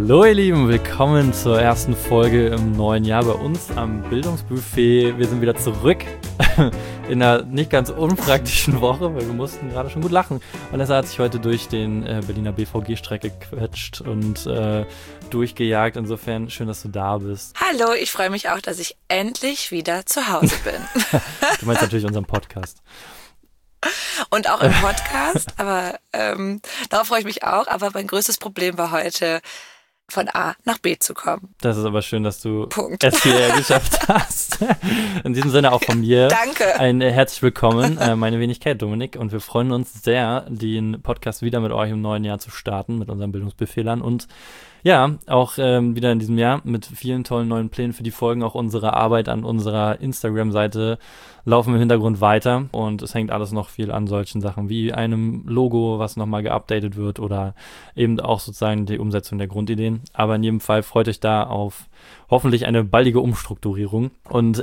Hallo ihr Lieben, willkommen zur ersten Folge im neuen Jahr bei uns am Bildungsbuffet. Wir sind wieder zurück in einer nicht ganz unpraktischen Woche, weil wir mussten gerade schon gut lachen. Vanessa hat sich heute durch den Berliner BVG-Streik gequetscht und durchgejagt. Insofern schön, dass du da bist. Hallo, ich freue mich auch, dass ich endlich wieder zu Hause bin. Du meinst natürlich unseren Podcast. Und auch im Podcast, aber darauf freue ich mich auch. Aber mein größtes Problem war heute, von A nach B zu kommen. Das ist aber schön, dass du es hierher geschafft hast. In diesem Sinne auch von mir. Danke. Ein herzlich willkommen, meine Wenigkeit Dominik. Und wir freuen uns sehr, den Podcast wieder mit euch im neuen Jahr zu starten, mit unseren Bildungsbefehlern. Und ja, auch wieder in diesem Jahr mit vielen tollen neuen Plänen für die Folgen. Auch unsere Arbeit an unserer Instagram-Seite laufen im Hintergrund weiter. Und es hängt alles noch viel an solchen Sachen wie einem Logo, was nochmal geupdatet wird oder eben auch sozusagen die Umsetzung der Grundideen. Aber in jedem Fall freut euch da auf hoffentlich eine baldige Umstrukturierung. Und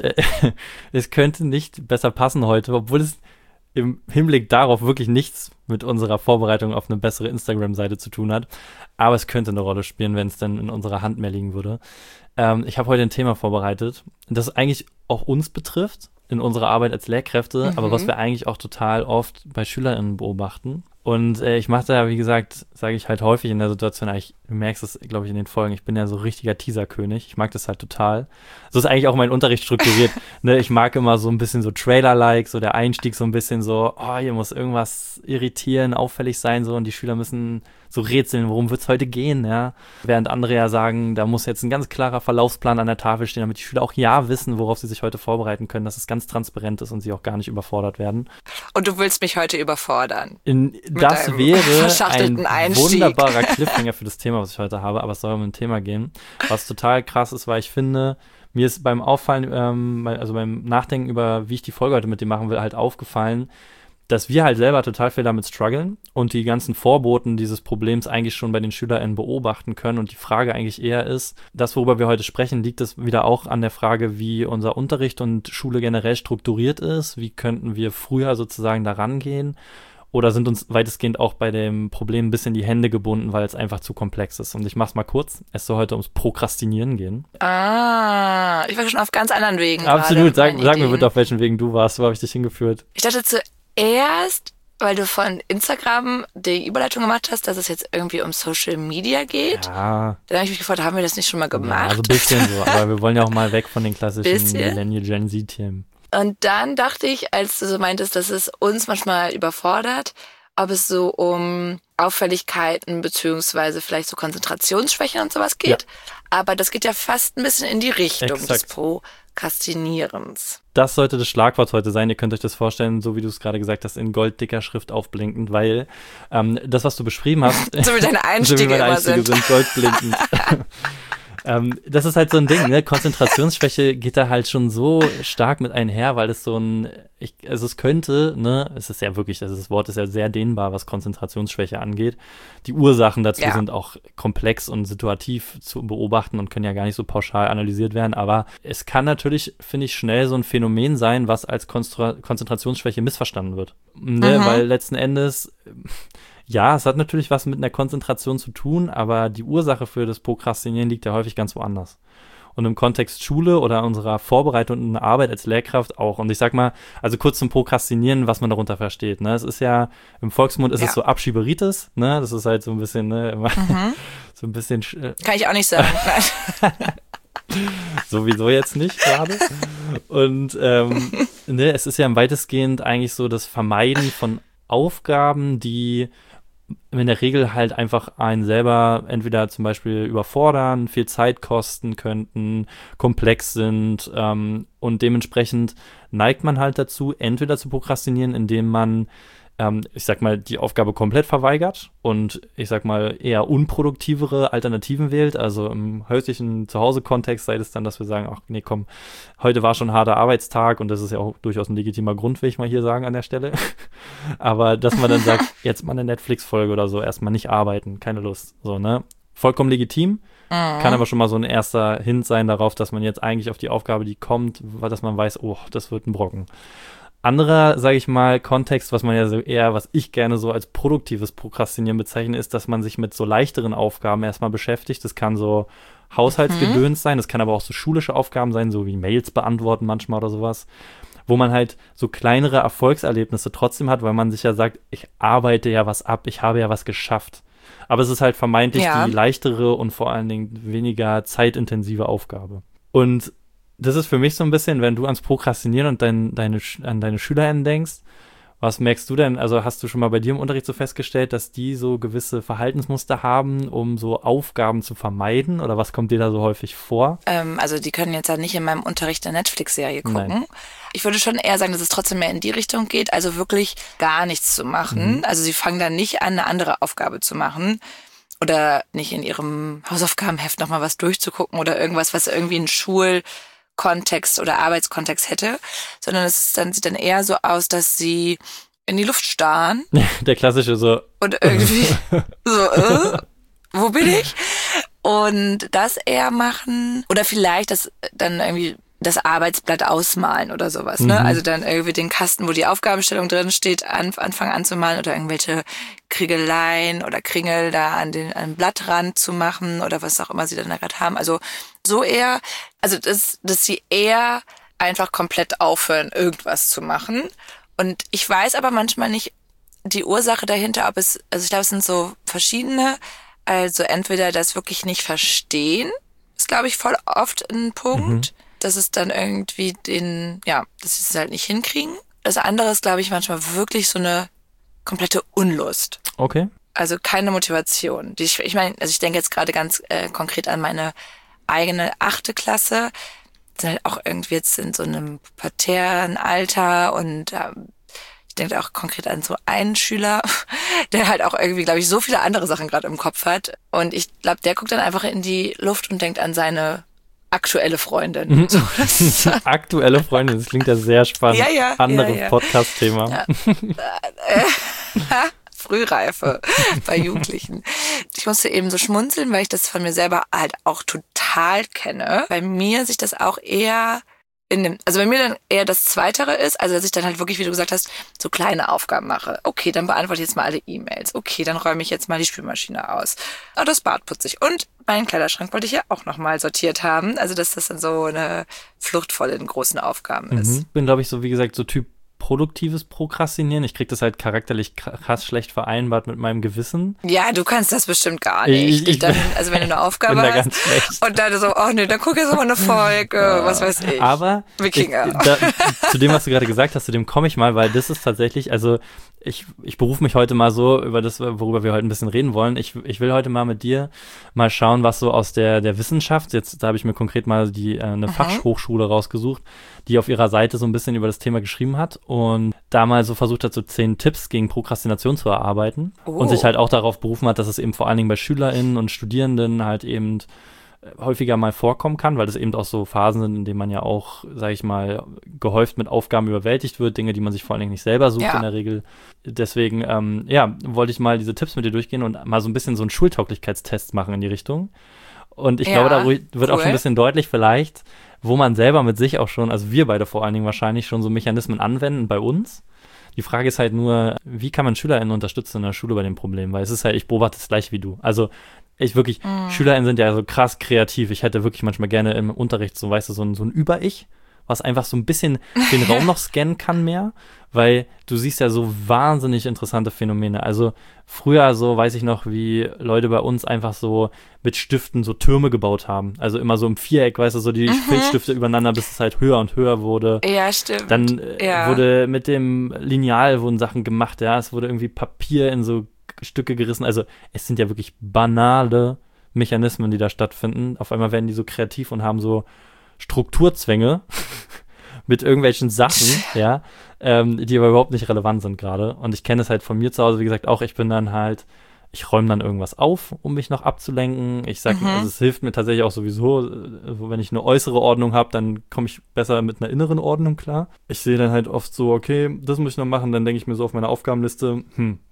es könnte nicht besser passen heute, obwohl es im Hinblick darauf wirklich nichts mit unserer Vorbereitung auf eine bessere Instagram-Seite zu tun hat. Aber es könnte eine Rolle spielen, wenn es dann in unserer Hand mehr liegen würde. Ich habe heute ein Thema vorbereitet, das eigentlich auch uns betrifft, in unserer Arbeit als Lehrkräfte, aber was wir eigentlich auch total oft bei SchülerInnen beobachten. Und ich mache da, wie gesagt, sage ich halt häufig in der Situation, du merkst es, glaube ich, in den Folgen, ich bin ja so richtiger Teaser-König. Ich mag das halt total. So ist eigentlich auch mein Unterricht strukturiert. Ne? Ich mag immer so ein bisschen so Trailer-like, so der Einstieg so ein bisschen so, hier muss irgendwas irritieren, auffällig sein, so, und die Schüler müssen so rätseln, worum wird es heute gehen, ja. Während andere ja sagen, da muss jetzt ein ganz klarer Verlaufsplan an der Tafel stehen, damit die Schüler auch wissen, worauf sie sich heute vorbereiten können, dass es ganz transparent ist und sie auch gar nicht überfordert werden. Und du willst mich heute überfordern. Das wäre ein Einstieg. Wunderbarer Cliffhanger für das Thema, was ich heute habe, aber es soll um ein Thema gehen, was total krass ist, weil ich finde, mir ist beim Auffallen, also beim Nachdenken über, wie ich die Folge heute mit dir machen will, halt aufgefallen, dass wir halt selber total viel damit strugglen und die ganzen Vorboten dieses Problems eigentlich schon bei den SchülerInnen beobachten können. Und die Frage eigentlich eher ist, das, worüber wir heute sprechen, liegt es wieder auch an der Frage, wie unser Unterricht und Schule generell strukturiert ist. Wie könnten wir früher sozusagen da rangehen? Oder sind uns weitestgehend auch bei dem Problem ein bisschen die Hände gebunden, weil es einfach zu komplex ist? Und ich mach's mal kurz. Es soll heute ums Prokrastinieren gehen. Ich war schon auf ganz anderen Wegen. Absolut. Sag mir bitte, auf welchen Wegen du warst. Wo habe ich dich hingeführt? Ich dachte zuerst, weil du von Instagram die Überleitung gemacht hast, dass es jetzt irgendwie um Social Media geht. Ja. Dann habe ich mich gefragt, haben wir das nicht schon mal gemacht? Ja, so ein bisschen so. Aber wir wollen ja auch mal weg von den klassischen Millennial Gen Z-Themen. Und dann dachte ich, als du so meintest, dass es uns manchmal überfordert, ob es so um Auffälligkeiten beziehungsweise vielleicht so Konzentrationsschwächen und sowas geht. Ja. Aber das geht ja fast ein bisschen in die Richtung des Prokrastinierens. Das sollte das Schlagwort heute sein. Ihr könnt euch das vorstellen, so wie du es gerade gesagt hast, in golddicker Schrift aufblinkend, weil das, was du beschrieben hast, so wie deine Einstiege immer sind goldblinkend. Das ist halt so ein Ding, ne? Konzentrationsschwäche geht da halt schon so stark mit einher, weil es so es könnte, ne, es ist ja wirklich, das Wort ist ja sehr dehnbar, was Konzentrationsschwäche angeht. Die Ursachen dazu sind auch komplex und situativ zu beobachten und können ja gar nicht so pauschal analysiert werden, aber es kann natürlich, finde ich, schnell so ein Phänomen sein, was als Konzentrationsschwäche missverstanden wird. Ne? Weil letzten Endes, ja, es hat natürlich was mit einer Konzentration zu tun, aber die Ursache für das Prokrastinieren liegt ja häufig ganz woanders. Und im Kontext Schule oder unserer Vorbereitung und Arbeit als Lehrkraft auch. Und ich sag mal, also kurz zum Prokrastinieren, was man darunter versteht. Ne? Es ist ja, im Volksmund ist es so Abschieberitis, ne? Das ist halt so ein bisschen, ne, so ein bisschen. Kann ich auch nicht sagen. Sowieso jetzt nicht gerade. Und ne, es ist ja weitestgehend eigentlich so das Vermeiden von Aufgaben, die in der Regel halt einfach einen selber entweder zum Beispiel überfordern, viel Zeit kosten könnten, komplex sind und dementsprechend neigt man halt dazu, entweder zu prokrastinieren, indem man ich sag mal, die Aufgabe komplett verweigert und ich sag mal eher unproduktivere Alternativen wählt. Also im häuslichen Zuhause-Kontext sei es dann, dass wir sagen, ach nee, komm, heute war schon ein harter Arbeitstag und das ist ja auch durchaus ein legitimer Grund, will ich mal hier sagen an der Stelle. Aber dass man dann sagt, jetzt mal eine Netflix-Folge oder so, erstmal nicht arbeiten, keine Lust. So, ne? Vollkommen legitim. Kann aber schon mal so ein erster Hint sein darauf, dass man jetzt eigentlich auf die Aufgabe, die kommt, dass man weiß, oh, das wird ein Brocken. Anderer, sage ich mal, Kontext, was man ja so eher, was ich gerne so als produktives Prokrastinieren bezeichne, ist, dass man sich mit so leichteren Aufgaben erstmal beschäftigt. Das kann so Haushaltsgedöns sein, das kann aber auch so schulische Aufgaben sein, so wie Mails beantworten manchmal oder sowas, wo man halt so kleinere Erfolgserlebnisse trotzdem hat, weil man sich ja sagt, ich arbeite ja was ab, ich habe ja was geschafft. Aber es ist halt vermeintlich die leichtere und vor allen Dingen weniger zeitintensive Aufgabe. Und das ist für mich so ein bisschen, wenn du ans Prokrastinieren und an deine SchülerInnen denkst, was merkst du denn? Also hast du schon mal bei dir im Unterricht so festgestellt, dass die so gewisse Verhaltensmuster haben, um so Aufgaben zu vermeiden? Oder was kommt dir da so häufig vor? Also die können jetzt ja nicht in meinem Unterricht eine Netflix-Serie gucken. Nein. Ich würde schon eher sagen, dass es trotzdem mehr in die Richtung geht, also wirklich gar nichts zu machen. Also sie fangen dann nicht an, eine andere Aufgabe zu machen oder nicht in ihrem Hausaufgabenheft nochmal was durchzugucken oder irgendwas, was irgendwie einen Schulkontext oder Arbeitskontext hätte, sondern sieht dann eher so aus, dass sie in die Luft starren. Der klassische so. Und irgendwie so, wo bin ich? Und das eher machen oder vielleicht das dann irgendwie das Arbeitsblatt ausmalen oder sowas, ne? Also dann irgendwie den Kasten, wo die Aufgabenstellung drin steht, anfangen anzumalen oder irgendwelche Kriegeleien oder Kringel da an den Blattrand zu machen oder was auch immer sie dann da gerade haben. Also so eher, also dass sie eher einfach komplett aufhören, irgendwas zu machen. Und ich weiß aber manchmal nicht die Ursache dahinter, also ich glaube, es sind so verschiedene. Also entweder das wirklich nicht verstehen, ist, glaube ich, voll oft ein Punkt, dass es dann irgendwie dass sie es halt nicht hinkriegen. Das andere ist, glaube ich, manchmal wirklich so eine komplette Unlust. Okay. Also keine Motivation. Ich meine, also ich denke jetzt gerade ganz konkret an meine eigene 8. Klasse. Die sind halt auch irgendwie jetzt in so einem pubertären Alter und ich denke auch konkret an so einen Schüler, der halt auch irgendwie, glaube ich, so viele andere Sachen gerade im Kopf hat. Und ich glaube, der guckt dann einfach in die Luft und denkt an seine aktuelle Freundin. So, aktuelle Freundin, das klingt ja sehr spannend. Ja. Anderes Podcast-Thema. Frühreife bei Jugendlichen. Ich musste eben so schmunzeln, weil ich das von mir selber halt auch total kenne. Bei mir sich das auch eher also bei mir dann eher das Zweitere ist, also dass ich dann halt wirklich, wie du gesagt hast, so kleine Aufgaben mache. Okay, dann beantworte ich jetzt mal alle E-Mails. Okay, dann räume ich jetzt mal die Spülmaschine aus. Oh, das Bad putze ich. Und meinen Kleiderschrank wollte ich ja auch nochmal sortiert haben. Also dass das dann so eine Flucht voll in großen Aufgaben ist. Ich bin, glaube ich, so wie gesagt, so Typ produktives Prokrastinieren. Ich kriege das halt charakterlich krass schlecht vereinbart mit meinem Gewissen. Ja, du kannst das bestimmt gar nicht. Also wenn du eine Aufgabe hast ganz schlecht. Und dann so, oh nee, dann guck jetzt mal eine Folge, was weiß ich. Aber Wikinger. Zu dem, was du gerade gesagt hast, zu dem komme ich mal, weil das ist tatsächlich, also ich berufe mich heute mal so über das, worüber wir heute ein bisschen reden wollen. Ich will heute mal mit dir mal schauen, was so aus der Wissenschaft, jetzt da habe ich mir konkret mal eine Fachhochschule rausgesucht, die auf ihrer Seite so ein bisschen über das Thema geschrieben hat und da mal so versucht hat, so 10 Tipps gegen Prokrastination zu erarbeiten und sich halt auch darauf berufen hat, dass es eben vor allen Dingen bei SchülerInnen und Studierenden halt eben häufiger mal vorkommen kann, weil das eben auch so Phasen sind, in denen man ja auch, sage ich mal, gehäuft mit Aufgaben überwältigt wird, Dinge, die man sich vor allen Dingen nicht selber sucht in der Regel. Deswegen, wollte ich mal diese Tipps mit dir durchgehen und mal so ein bisschen so einen Schultauglichkeitstest machen in die Richtung. Und ich glaube, da wird auch schon ein bisschen deutlich vielleicht, wo man selber mit sich auch schon, also wir beide vor allen Dingen wahrscheinlich schon so Mechanismen anwenden bei uns. Die Frage ist halt nur, wie kann man SchülerInnen unterstützen in der Schule bei dem Problem? Weil es ist halt, ich beobachte das gleich wie du. Also SchülerInnen sind ja so krass kreativ. Ich hätte wirklich manchmal gerne im Unterricht so, weißt du, so ein Über-Ich, was einfach so ein bisschen den Raum noch scannen kann mehr, weil du siehst ja so wahnsinnig interessante Phänomene. Also früher so, weiß ich noch, wie Leute bei uns einfach so mit Stiften so Türme gebaut haben. Also immer so im Viereck, weißt du, so die Filzstifte übereinander, bis es halt höher und höher wurde. Ja, stimmt. Dann wurde mit dem Lineal wurden Sachen gemacht, es wurde irgendwie Papier in so Stücke gerissen. Also es sind ja wirklich banale Mechanismen, die da stattfinden. Auf einmal werden die so kreativ und haben so Strukturzwänge mit irgendwelchen Sachen, die aber überhaupt nicht relevant sind gerade. Und ich kenne es halt von mir zu Hause, wie gesagt, auch ich räume dann irgendwas auf, um mich noch abzulenken. Ich sage, also es hilft mir tatsächlich auch sowieso, wenn ich eine äußere Ordnung habe, dann komme ich besser mit einer inneren Ordnung klar. Ich sehe dann halt oft so, okay, das muss ich noch machen, dann denke ich mir so auf meiner Aufgabenliste,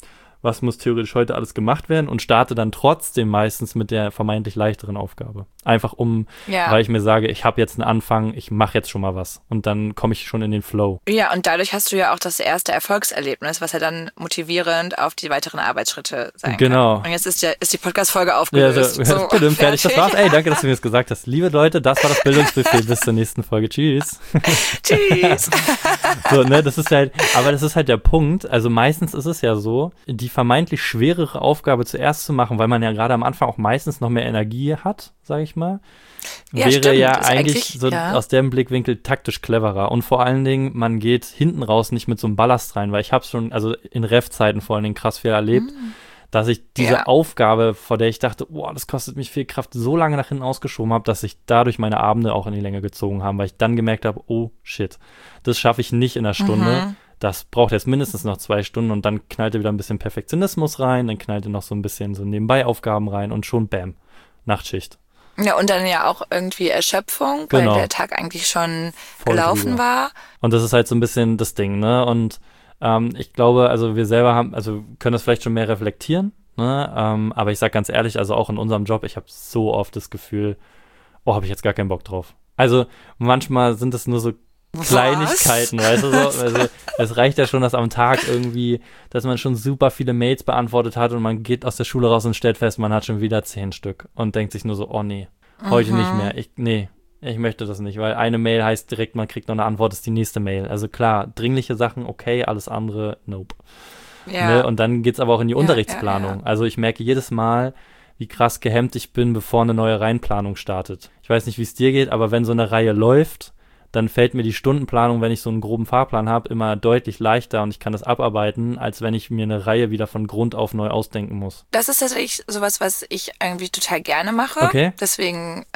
was muss theoretisch heute alles gemacht werden und starte dann trotzdem meistens mit der vermeintlich leichteren Aufgabe. Einfach weil ich mir sage, ich habe jetzt einen Anfang, ich mache jetzt schon mal was und dann komme ich schon in den Flow. Ja, und dadurch hast du ja auch das erste Erfolgserlebnis, was ja dann motivierend auf die weiteren Arbeitsschritte sein genau. kann. Und jetzt ist die Podcast-Folge aufgelöst. Ja, fertig, das war's. Ey, danke, dass du mir das gesagt hast. Liebe Leute, das war das Bildungsbefehl. Bis zur nächsten Folge. Tschüss. Tschüss. So, ne, das ist halt der Punkt. Also meistens ist es ja so, die vermeintlich schwerere Aufgabe zuerst zu machen, weil man ja gerade am Anfang auch meistens noch mehr Energie hat, sage ich mal, ja, wäre stimmt. ja ist eigentlich so aus dem Blickwinkel taktisch cleverer. Und vor allen Dingen, man geht hinten raus nicht mit so einem Ballast rein, weil ich habe schon, also in Ref-Zeiten vor allen Dingen krass viel erlebt, dass ich diese Aufgabe, vor der ich dachte, das kostet mich viel Kraft, so lange nach hinten ausgeschoben habe, dass sich dadurch meine Abende auch in die Länge gezogen haben, weil ich dann gemerkt habe, oh shit, das schaffe ich nicht in einer Stunde. Das braucht jetzt mindestens noch 2 Stunden und dann knallte wieder ein bisschen Perfektionismus rein, dann knallte noch so ein bisschen so Nebenbei-Aufgaben rein und schon bam, Nachtschicht. Ja, und dann ja auch irgendwie Erschöpfung, weil der Tag eigentlich schon gelaufen war. Und das ist halt so ein bisschen das Ding, ne? Und ich glaube, also wir selber können das vielleicht schon mehr reflektieren, ne? Aber ich sag ganz ehrlich, also auch in unserem Job, ich habe so oft das Gefühl, habe ich jetzt gar keinen Bock drauf. Also manchmal sind es nur so Kleinigkeiten, weißt du so? Also es reicht ja schon, dass am Tag irgendwie, dass man schon super viele Mails beantwortet hat und man geht aus der Schule raus und stellt fest, man hat schon wieder 10 Stück und denkt sich nur so, nee, heute nicht mehr. Ich möchte das nicht, weil eine Mail heißt direkt, man kriegt noch eine Antwort, ist die nächste Mail. Also klar, dringliche Sachen, okay, alles andere, nope. Ja. Ne? Und dann geht's aber auch in die Unterrichtsplanung. Ja. Also ich merke jedes Mal, wie krass gehemmt ich bin, bevor eine neue Reihenplanung startet. Ich weiß nicht, wie es dir geht, aber wenn so eine Reihe läuft, dann fällt mir die Stundenplanung, wenn ich so einen groben Fahrplan habe, immer deutlich leichter und ich kann das abarbeiten, als wenn ich mir eine Reihe wieder von Grund auf neu ausdenken muss. Das ist tatsächlich sowas, was ich irgendwie total gerne mache. Okay. Deswegen,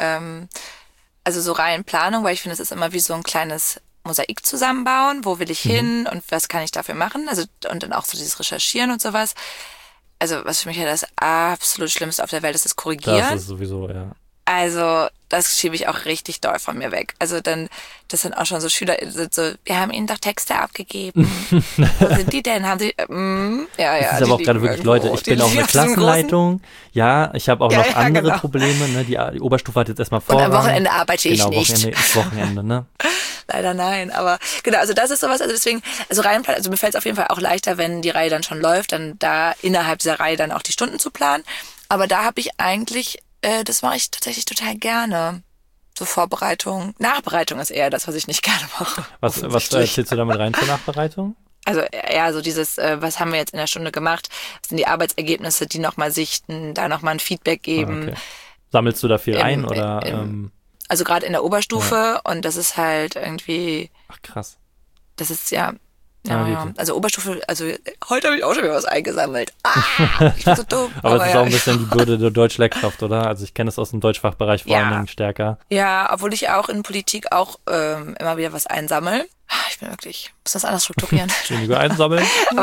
also so Reihenplanung, weil ich finde, es ist immer wie so ein kleines Mosaik zusammenbauen. Wo will ich hin und was kann ich dafür machen? Also, und dann auch so dieses Recherchieren und sowas. Also, was für mich ja das absolut Schlimmste auf der Welt ist, das Korrigieren. Das ist sowieso, ja. Also, das schiebe ich auch richtig doll von mir weg. Also dann, das sind auch schon so Schüler, sind so, wir haben ihnen doch Texte abgegeben. Wo sind die denn? Haben sie, ja. Das ist aber auch gerade wirklich, Leute, ich bin auch eine Klassenleitung. Ja, ich habe auch noch andere Probleme, ne? Die Oberstufe hat jetzt erstmal Vorrang. Und am Wochenende arbeite ich nicht. Wochenende, ne? Leider nein, aber genau, also das ist sowas, also deswegen, also Reihenplan, also mir fällt es auf jeden Fall auch leichter, wenn die Reihe dann schon läuft, dann da innerhalb dieser Reihe dann auch die Stunden zu planen. Aber da habe ich eigentlich das mache ich tatsächlich total gerne. So Vorbereitung. Nachbereitung ist eher das, was ich nicht gerne mache. Was erzählst du damit rein zur Nachbereitung? Also eher so dieses, was haben wir jetzt in der Stunde gemacht? Was sind die Arbeitsergebnisse, die nochmal sichten, da nochmal ein Feedback geben. Okay. Sammelst du da viel ein? Oder? Also gerade in der Oberstufe und das ist halt irgendwie... Ach krass. Das ist ja... Ja, also Oberstufe, also heute habe ich auch schon wieder was eingesammelt. Ich bin so dumm. Aber es ist auch ein bisschen die Bürde der Deutschlehrkraft, oder? Also ich kenne es aus dem Deutschfachbereich vor allen Dingen stärker. Ja, obwohl ich auch in Politik auch immer wieder was einsammle. Ich bin wirklich, muss das anders strukturieren. Weniger einsammeln. Aber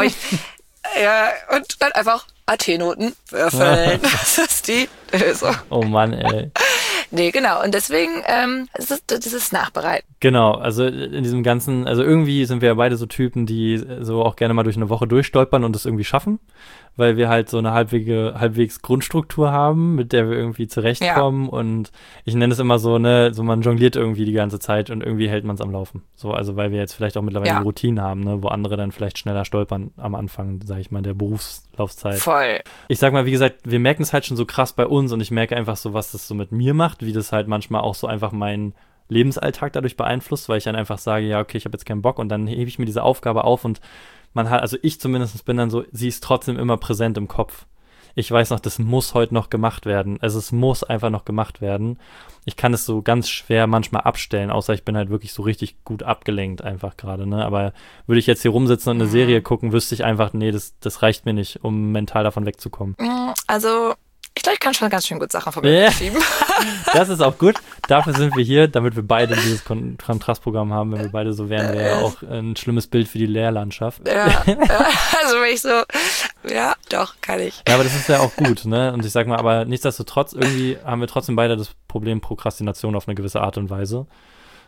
und dann einfach AT-Noten würfeln. Das ist die Lösung. Oh Mann, ey. Nee, genau. Und deswegen dieses Nachbereiten. Genau, also in diesem ganzen, also irgendwie sind wir ja beide so Typen, die so auch gerne mal durch eine Woche durchstolpern und das irgendwie schaffen, weil wir halt so eine halbwegs Grundstruktur haben, mit der wir irgendwie zurechtkommen und ich nenne es immer so, ne, so man jongliert irgendwie die ganze Zeit und irgendwie hält man es am Laufen. So, also weil wir jetzt vielleicht auch mittlerweile Routinen haben, ne, wo andere dann vielleicht schneller stolpern am Anfang, sag ich mal, der Berufslaufzeit. Voll. Ich sag mal, wie gesagt, wir merken es halt schon so krass bei uns und ich merke einfach so, was das so mit mir macht, wie das halt manchmal auch so einfach meinen Lebensalltag dadurch beeinflusst, weil ich dann einfach sage, ja, okay, ich habe jetzt keinen Bock und dann hebe ich mir diese Aufgabe auf und man hat, also ich zumindest bin dann so, sie ist trotzdem immer präsent im Kopf. Ich weiß noch, das muss heute noch gemacht werden. Also es muss einfach noch gemacht werden. Ich kann es so ganz schwer manchmal abstellen, außer ich bin halt wirklich so richtig gut abgelenkt einfach gerade, ne? Aber würde ich jetzt hier rumsitzen und eine Serie gucken, wüsste ich einfach, nee, das reicht mir nicht, um mental davon wegzukommen. Also ich glaube, ich kann schon ganz schön gut Sachen von mir schieben. Das ist auch gut. Dafür sind wir hier, damit wir beide dieses Kontrastprogramm haben. Wenn wir beide so wären, wäre ja auch ein schlimmes Bild für die Lehrlandschaft. Ja, also wenn ich so, ja, doch, kann ich. Ja, aber das ist ja auch gut, ne? Und ich sag mal, aber nichtsdestotrotz, irgendwie haben wir trotzdem beide das Problem Prokrastination auf eine gewisse Art und Weise.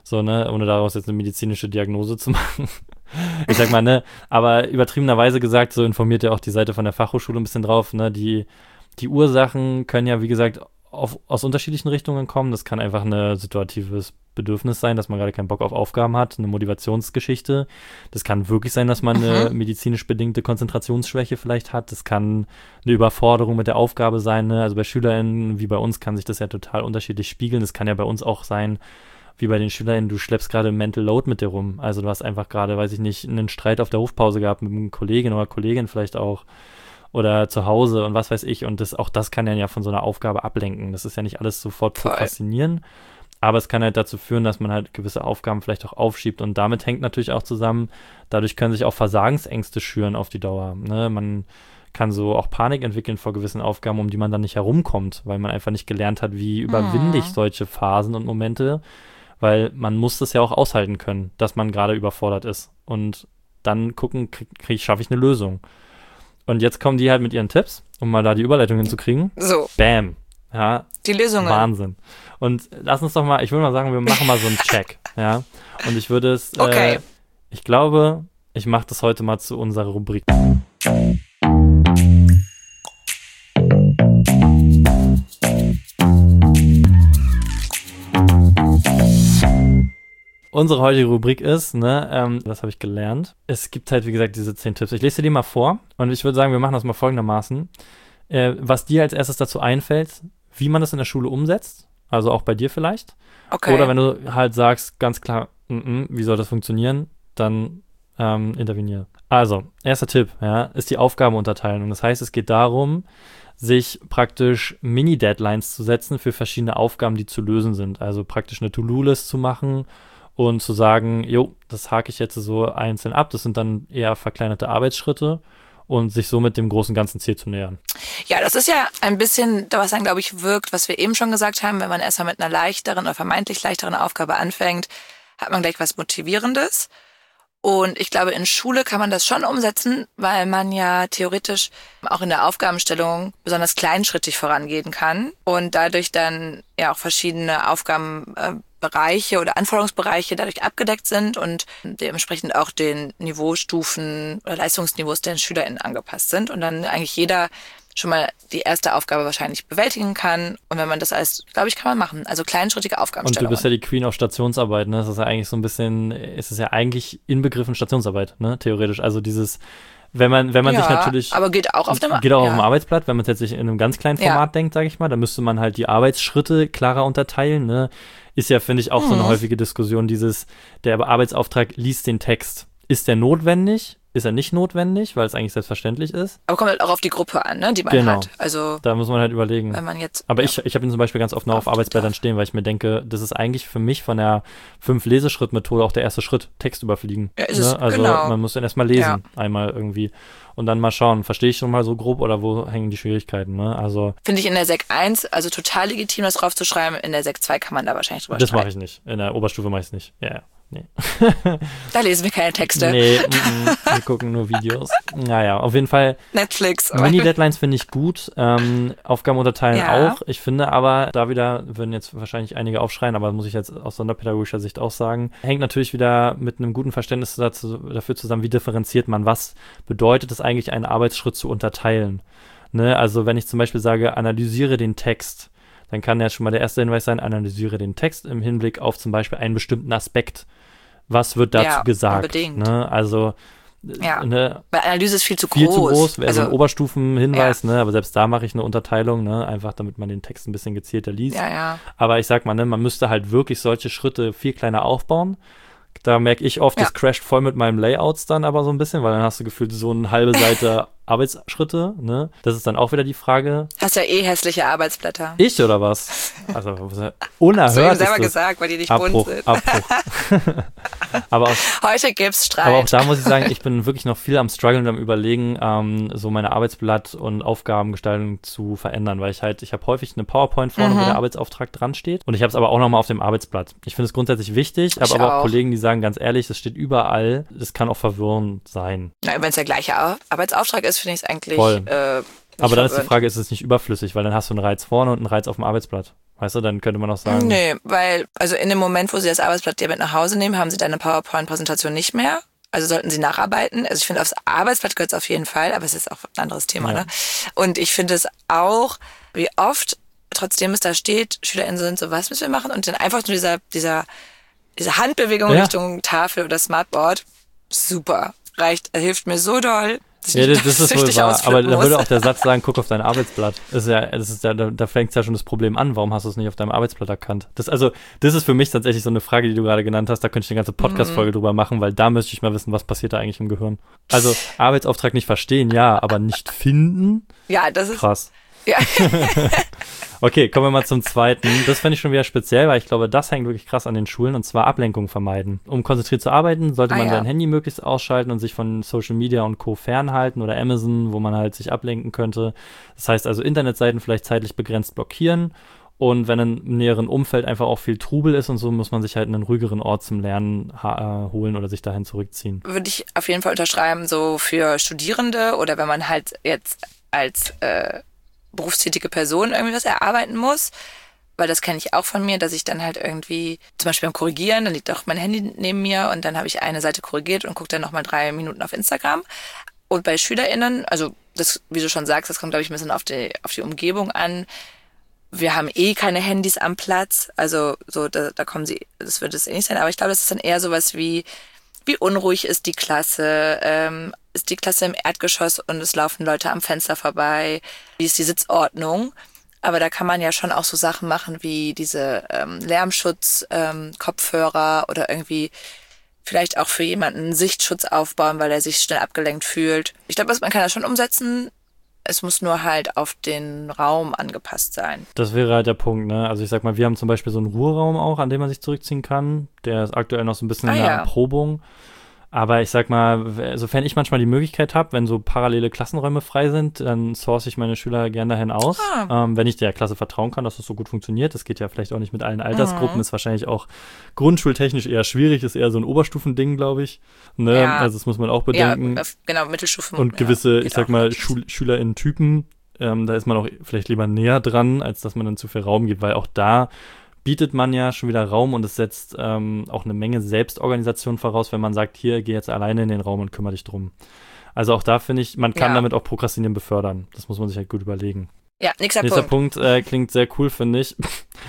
So, ne, ohne daraus jetzt eine medizinische Diagnose zu machen. Ich sag mal, ne, aber übertriebenerweise gesagt, so informiert ja auch die Seite von der Fachhochschule ein bisschen drauf, ne, die Ursachen können ja, wie gesagt, aus unterschiedlichen Richtungen kommen. Das kann einfach ein situatives Bedürfnis sein, dass man gerade keinen Bock auf Aufgaben hat, eine Motivationsgeschichte. Das kann wirklich sein, dass man eine medizinisch bedingte Konzentrationsschwäche vielleicht hat. Das kann eine Überforderung mit der Aufgabe sein, ne? Also bei SchülerInnen wie bei uns kann sich das ja total unterschiedlich spiegeln. Das kann ja bei uns auch sein, wie bei den SchülerInnen, du schleppst gerade Mental Load mit dir rum. Also du hast einfach gerade, weiß ich nicht, einen Streit auf der Hofpause gehabt mit einem Kollegen oder Kollegin vielleicht auch oder zu Hause und was weiß ich. Und auch das kann ja von so einer Aufgabe ablenken. Das ist ja nicht alles sofort prokrastinieren, aber es kann halt dazu führen, dass man halt gewisse Aufgaben vielleicht auch aufschiebt. Und damit hängt natürlich auch zusammen, dadurch können sich auch Versagensängste schüren auf die Dauer. Ne? Man kann so auch Panik entwickeln vor gewissen Aufgaben, um die man dann nicht herumkommt, weil man einfach nicht gelernt hat, wie überwinde ich solche Phasen und Momente, weil man muss das ja auch aushalten können, dass man gerade überfordert ist. Und dann gucken, schaffe ich eine Lösung. Und jetzt kommen die halt mit ihren Tipps, um mal da die Überleitung hinzukriegen. So. Bam. Ja. Die Lösungen. Wahnsinn. Und lass uns doch mal, ich würde mal sagen, wir machen mal so einen Check. Ja. Und ich würde es, ich glaube, ich mache das heute mal zu unserer Rubrik. Unsere heutige Rubrik ist, ne, das habe ich gelernt. Es gibt halt, wie gesagt, diese 10 Tipps. Ich lese dir die mal vor und ich würde sagen, wir machen das mal folgendermaßen. Was dir als erstes dazu einfällt, wie man das in der Schule umsetzt, also auch bei dir vielleicht. Okay. Oder wenn du halt sagst, ganz klar, wie soll das funktionieren, dann interveniere. Also, erster Tipp, ja, ist die Aufgabenunterteilung. Das heißt, es geht darum, sich praktisch Mini-Deadlines zu setzen für verschiedene Aufgaben, die zu lösen sind. Also praktisch eine To-Do-List zu machen und zu sagen, jo, das hake ich jetzt so einzeln ab. Das sind dann eher verkleinerte Arbeitsschritte und sich somit dem großen ganzen Ziel zu nähern. Ja, das ist ja ein bisschen, was dann, glaube ich, wirkt, was wir eben schon gesagt haben, wenn man erstmal mit einer leichteren oder vermeintlich leichteren Aufgabe anfängt, hat man gleich was Motivierendes. Und ich glaube, in Schule kann man das schon umsetzen, weil man ja theoretisch auch in der Aufgabenstellung besonders kleinschrittig vorangehen kann und dadurch dann ja auch verschiedene Aufgabenbereiche oder Anforderungsbereiche dadurch abgedeckt sind und dementsprechend auch den Niveaustufen oder Leistungsniveaus der SchülerInnen angepasst sind und dann eigentlich jeder schon mal die erste Aufgabe wahrscheinlich bewältigen kann. Und wenn man das alles, glaube ich, kann man machen. Also kleinschrittige Aufgabenstellungen. Und du bist ja die Queen auf Stationsarbeit, ne? Das ist ja eigentlich so ein bisschen, ist es ja eigentlich inbegriffen Stationsarbeit, ne? Theoretisch. Also dieses, wenn man sich natürlich... aber geht auch auf dem Geht auch auf dem Arbeitsblatt, wenn man jetzt sich in einem ganz kleinen Format denkt, sage ich mal, dann müsste man halt die Arbeitsschritte klarer unterteilen, ne? Ist ja, finde ich, auch so eine häufige Diskussion, der Arbeitsauftrag liest den Text. Ist der notwendig? Ist er nicht notwendig, weil es eigentlich selbstverständlich ist. Aber kommt halt auch auf die Gruppe an, ne, die man hat. Also da muss man halt überlegen. Wenn man jetzt, aber ich habe ihn zum Beispiel ganz oft noch auf Arbeitsblättern stehen, weil ich mir denke, das ist eigentlich für mich von der 5-Leseschritt-Methode auch der erste Schritt, Text überfliegen. Ja, ist es, also man muss dann erstmal lesen, einmal irgendwie. Und dann mal schauen, verstehe ich schon mal so grob oder wo hängen die Schwierigkeiten, ne? Also finde ich in der Sek 1 also total legitim, das draufzuschreiben. In der Sek 2 kann man da wahrscheinlich drüber Das mache ich nicht. In der Oberstufe mache ich es nicht. Ja. Nee. Da lesen wir keine Texte. Nee, wir gucken nur Videos. Naja, auf jeden Fall. Netflix. Mini-Deadlines finde ich gut. Aufgaben unterteilen auch. Ich finde aber, da wieder würden jetzt wahrscheinlich einige aufschreien, aber muss ich jetzt aus sonderpädagogischer Sicht auch sagen, hängt natürlich wieder mit einem guten Verständnis dafür zusammen, wie differenziert man, was bedeutet es eigentlich, einen Arbeitsschritt zu unterteilen. Ne? Also wenn ich zum Beispiel sage, analysiere den Text, dann kann ja schon mal der erste Hinweis sein, analysiere den Text im Hinblick auf zum Beispiel einen bestimmten Aspekt. Was wird dazu gesagt? Unbedingt. Ne? Also, weil Analyse ist viel zu groß. Viel zu groß, wäre so ein Oberstufenhinweis, ne? Aber selbst da mache ich eine Unterteilung, ne? Einfach damit man den Text ein bisschen gezielter liest. Aber ich sag mal, ne, man müsste halt wirklich solche Schritte viel kleiner aufbauen. Da merke ich oft, das crasht voll mit meinem Layouts dann aber so ein bisschen, weil dann hast du gefühlt so eine halbe Seite Arbeitsschritte, ne? Das ist dann auch wieder die Frage. Hast ja hässliche Arbeitsblätter. Ich oder was? Also unerhört. Hast du eben selber gesagt, weil die nicht bunt sind. Abbruch. Aber heute gibt's Streit. Aber auch da muss ich sagen, ich bin wirklich noch viel am Struggeln und am Überlegen, so meine Arbeitsblatt- und Aufgabengestaltung zu verändern, weil ich habe häufig eine PowerPoint vorne, wo der Arbeitsauftrag dran steht und ich habe es aber auch nochmal auf dem Arbeitsblatt. Ich finde es grundsätzlich wichtig, habe aber auch Kollegen, die sagen, ganz ehrlich, das steht überall, das kann auch verwirrend sein. Na, wenn es der gleiche Arbeitsauftrag ist, finde ich es eigentlich Aber dann ist die Frage, ist es nicht überflüssig, weil dann hast du einen Reiz vorne und einen Reiz auf dem Arbeitsblatt. Weißt du, dann könnte man auch sagen... Nee, weil, also in dem Moment, wo sie das Arbeitsblatt dir mit nach Hause nehmen, haben sie deine PowerPoint-Präsentation nicht mehr. Also sollten sie nacharbeiten. Also ich finde, aufs Arbeitsblatt gehört es auf jeden Fall, aber es ist auch ein anderes Thema, ne? Und ich finde es auch, wie oft, trotzdem es da steht, SchülerInnen sind so, was müssen wir machen? Und dann einfach nur diese Handbewegung Richtung Tafel oder Smartboard, super. Reicht, hilft mir so doll. Ja, das ist wohl wahr, aber da würde auch der Satz sagen, guck auf dein Arbeitsblatt. Da fängt ja schon das Problem an, warum hast du es nicht auf deinem Arbeitsblatt erkannt? Das ist für mich tatsächlich so eine Frage, die du gerade genannt hast, da könnte ich eine ganze Podcast-Folge drüber machen, weil da müsste ich mal wissen, was passiert da eigentlich im Gehirn. Also Arbeitsauftrag nicht verstehen, ja, aber nicht finden? Ja, das ist... Krass. Ja. Okay, kommen wir mal zum zweiten. Das fände ich schon wieder speziell, weil ich glaube, das hängt wirklich krass an den Schulen, und zwar Ablenkung vermeiden. Um konzentriert zu arbeiten, sollte man sein Handy möglichst ausschalten und sich von Social Media und Co. fernhalten oder Amazon, wo man halt sich ablenken könnte. Das heißt also Internetseiten vielleicht zeitlich begrenzt blockieren, und wenn im näheren Umfeld einfach auch viel Trubel ist und so, muss man sich halt einen ruhigeren Ort zum Lernen holen oder sich dahin zurückziehen. Würde ich auf jeden Fall unterschreiben, so für Studierende oder wenn man halt jetzt als berufstätige Person irgendwie was erarbeiten muss, weil das kenne ich auch von mir, dass ich dann halt irgendwie, zum Beispiel beim Korrigieren, dann liegt auch mein Handy neben mir und dann habe ich eine Seite korrigiert und gucke dann nochmal 3 Minuten auf Instagram. Und bei SchülerInnen, also das, wie du schon sagst, das kommt, glaube ich, ein bisschen auf die Umgebung an. Wir haben keine Handys am Platz, also so, da kommen sie, das wird es nicht sein, aber ich glaube, das ist dann eher sowas wie unruhig ist die Klasse, ist die Klasse im Erdgeschoss und es laufen Leute am Fenster vorbei, wie ist die Sitzordnung. Aber da kann man ja schon auch so Sachen machen wie diese Lärmschutz, Kopfhörer oder irgendwie vielleicht auch für jemanden Sichtschutz aufbauen, weil er sich schnell abgelenkt fühlt. Ich glaube, man kann das schon umsetzen. Es muss nur halt auf den Raum angepasst sein. Das wäre halt der Punkt, ne? Also ich sag mal, wir haben zum Beispiel so einen Ruheraum auch, an dem man sich zurückziehen kann. Der ist aktuell noch so ein bisschen in der Erprobung. Aber ich sag mal, sofern ich manchmal die Möglichkeit habe, wenn so parallele Klassenräume frei sind, dann source ich meine Schüler gerne dahin aus. Wenn ich der Klasse vertrauen kann, dass das so gut funktioniert. Das geht ja vielleicht auch nicht mit allen Altersgruppen. Ist wahrscheinlich auch grundschultechnisch eher schwierig. Ist eher so ein Oberstufending, glaube ich. Ne? Ja. Also das muss man auch bedenken. Ja, genau, Mittelstufen. Und gewisse, ich sag mal, SchülerInnen-Typen, da ist man auch vielleicht lieber näher dran, als dass man dann zu viel Raum gibt, weil auch da bietet man ja schon wieder Raum und es setzt auch eine Menge Selbstorganisation voraus, wenn man sagt, hier, geh jetzt alleine in den Raum und kümmere dich drum. Also auch da finde ich, man kann damit auch Prokrastinieren befördern. Das muss man sich halt gut überlegen. Ja, nächster Punkt klingt sehr cool, finde ich.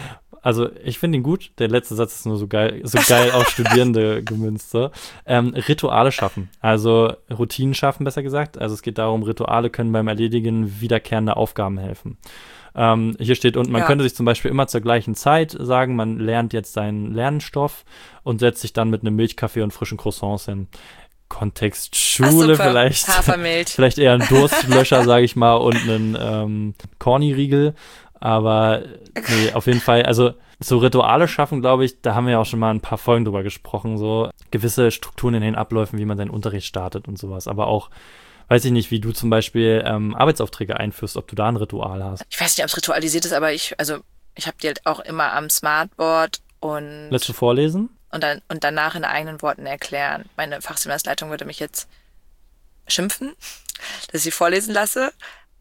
Also ich finde ihn gut. Der letzte Satz ist nur so geil auf Studierende gemünzt. So. Rituale schaffen, also Routinen schaffen, besser gesagt. Also es geht darum, Rituale können beim Erledigen wiederkehrender Aufgaben helfen. Hier steht unten, man könnte sich zum Beispiel immer zur gleichen Zeit sagen, man lernt jetzt seinen Lernstoff und setzt sich dann mit einem Milchkaffee und frischen Croissants hin. Kontext Schule vielleicht. Hafermilch. Vielleicht eher ein Durstlöscher, sage ich mal, und einen Corny-Riegel. Aber nee, auf jeden Fall, also so Rituale schaffen, glaube ich, da haben wir ja auch schon mal ein paar Folgen drüber gesprochen, so gewisse Strukturen in den Abläufen, wie man seinen Unterricht startet und sowas. Aber auch, weiß ich nicht, wie du zum Beispiel Arbeitsaufträge einführst, ob du da ein Ritual hast. Ich weiß nicht, ob es ritualisiert ist, aber ich habe die halt auch immer am Smartboard und... Lässt du vorlesen? Und danach in eigenen Worten erklären. Meine Fachsemesterleitung würde mich jetzt schimpfen, dass ich sie vorlesen lasse,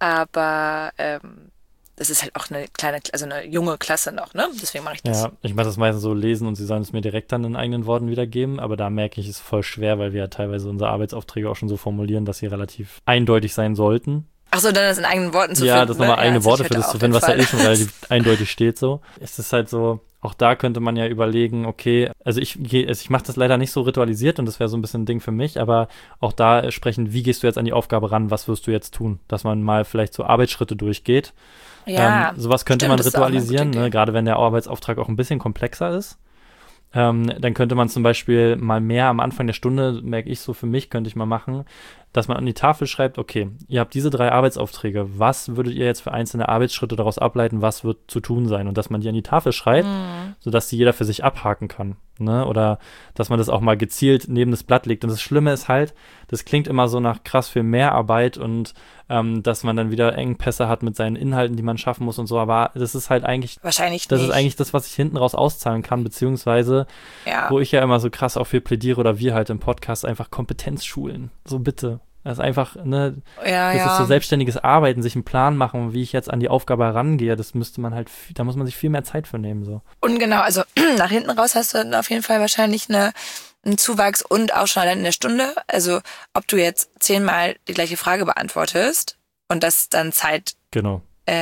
aber das ist halt auch eine junge Klasse noch, ne? Deswegen mache ich das. Ja, ich mache das meistens so lesen und sie sollen es mir direkt dann in eigenen Worten wiedergeben, aber da merke ich, es ist voll schwer, weil wir ja teilweise unsere Arbeitsaufträge auch schon so formulieren, dass sie relativ eindeutig sein sollten. Ach so, dann das in eigenen Worten zu finden. Ja, das nochmal eigene Worte für das zu finden, was da schon relativ eindeutig steht so. Es ist halt so, auch da könnte man ja überlegen, okay, also ich mache das leider nicht so ritualisiert und das wäre so ein bisschen ein Ding für mich, aber auch da sprechen, wie gehst du jetzt an die Aufgabe ran, was wirst du jetzt tun? Dass man mal vielleicht so Arbeitsschritte durchgeht. Ja, sowas könnte man ritualisieren, ne? Gerade wenn der Arbeitsauftrag auch ein bisschen komplexer ist. Dann könnte man zum Beispiel mal mehr am Anfang der Stunde, merke ich so für mich, könnte ich mal machen, dass man an die Tafel schreibt, okay, ihr habt diese 3 Arbeitsaufträge, was würdet ihr jetzt für einzelne Arbeitsschritte daraus ableiten, was wird zu tun sein? Und dass man die an die Tafel schreibt, sodass die jeder für sich abhaken kann. Ne? Oder dass man das auch mal gezielt neben das Blatt legt. Und das Schlimme ist halt, das klingt immer so nach krass viel Mehrarbeit und dass man dann wieder Engpässe hat mit seinen Inhalten, die man schaffen muss und so, aber das ist halt eigentlich das ist eigentlich das, was ich hinten raus auszahlen kann, beziehungsweise wo ich ja immer so krass auch für plädiere oder wir halt im Podcast einfach Kompetenzschulen. So bitte. Das ist einfach, ne, Ja, das ist so ja. selbstständiges Arbeiten, sich einen Plan machen, wie ich jetzt an die Aufgabe herangehe, das müsste man halt, da muss man sich viel mehr Zeit für nehmen, so. Und genau, also nach hinten raus hast du dann auf jeden Fall wahrscheinlich einen Zuwachs und auch schon allein in der Stunde. Also ob du jetzt 10-mal die gleiche Frage beantwortest und das dann Zeit Genau.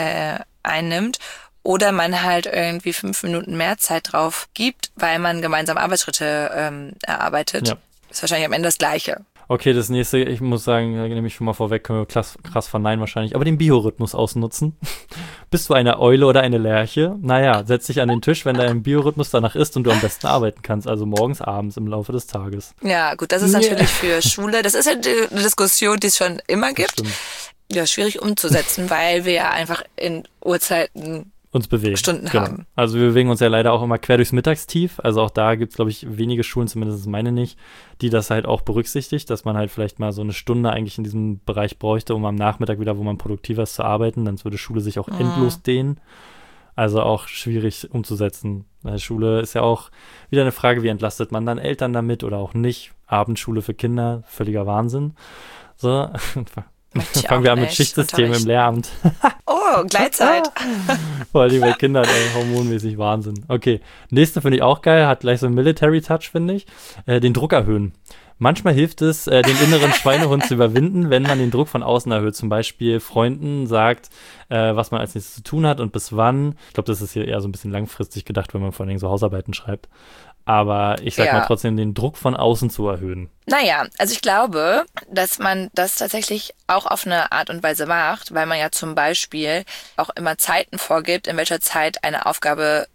einnimmt oder man halt irgendwie 5 Minuten mehr Zeit drauf gibt, weil man gemeinsam Arbeitsschritte erarbeitet. Ja. Ist wahrscheinlich am Ende das Gleiche. Okay, das nächste, ich muss sagen, nehme ich schon mal vorweg, können wir krass verneinen wahrscheinlich, aber den Biorhythmus ausnutzen. Bist du eine Eule oder eine Lerche? Naja, setz dich an den Tisch, wenn dein Biorhythmus danach ist und du am besten arbeiten kannst, also morgens, abends, im Laufe des Tages. Ja, gut, das ist natürlich für Schule, das ist ja eine Diskussion, die es schon immer gibt. Stimmt. Ja, schwierig umzusetzen, weil wir ja einfach in Uhrzeiten Uns bewegen. Stunden Genau. haben. Also wir bewegen uns ja leider auch immer quer durchs Mittagstief. Also auch da gibt es, glaube ich, wenige Schulen, zumindest meine nicht, die das halt auch berücksichtigt, dass man halt vielleicht mal so eine Stunde eigentlich in diesem Bereich bräuchte, um am Nachmittag wieder, wo man produktiver ist, zu arbeiten. Dann würde Schule sich auch endlos dehnen. Also auch schwierig umzusetzen. Weil Schule ist ja auch wieder eine Frage, wie entlastet man dann Eltern damit oder auch nicht. Abendschule für Kinder, völliger Wahnsinn. So, fangen wir an mit Schichtsystem im Lehramt. Oh, Gleitzeit. Vor allem bei Kindern, ey, hormonmäßig Wahnsinn. Okay, nächste finde ich auch geil, hat gleich so einen Military-Touch, finde ich. Den Druck erhöhen. Manchmal hilft es, den inneren Schweinehund zu überwinden, wenn man den Druck von außen erhöht. Zum Beispiel Freunden sagt, was man als nächstes zu tun hat und bis wann. Ich glaube, das ist hier eher so ein bisschen langfristig gedacht, wenn man vor allen Dingen so Hausarbeiten schreibt. Aber ich sag mal trotzdem, den Druck von außen zu erhöhen. Naja, also ich glaube, dass man das tatsächlich auch auf eine Art und Weise macht, weil man ja zum Beispiel auch immer Zeiten vorgibt, in welcher Zeit eine Aufgabe